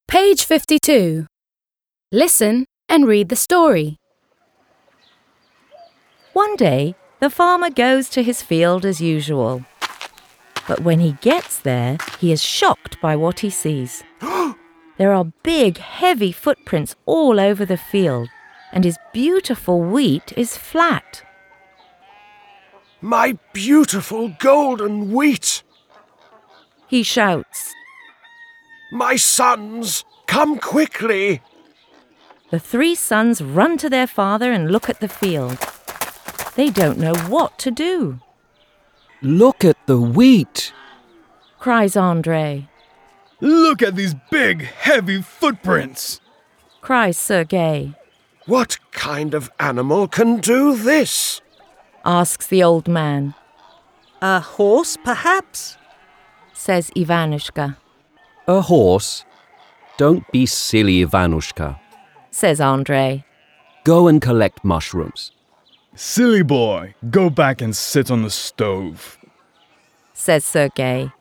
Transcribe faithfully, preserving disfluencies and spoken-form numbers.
Page fifty-two. Listen and read the story. One day, the farmer goes to his field as usual. But when he gets there, he is shocked by what he sees. There are big, heavy footprints all over the field, and his beautiful wheat is flat. My beautiful golden wheat! He shouts. My sons, come quickly! The three sons run to their father and look at the field. They don't know what to do. Look at the wheat, Cries Andrei. Look at these big, heavy footprints, Cries Sergei. What kind of animal can do this? Asks the old man. A horse, perhaps? Says Ivanushka. a horse. Don't be silly, Ivanushka. Says Andrei. Go and collect mushrooms. Silly boy, go back and sit on the stove. Says Sergei.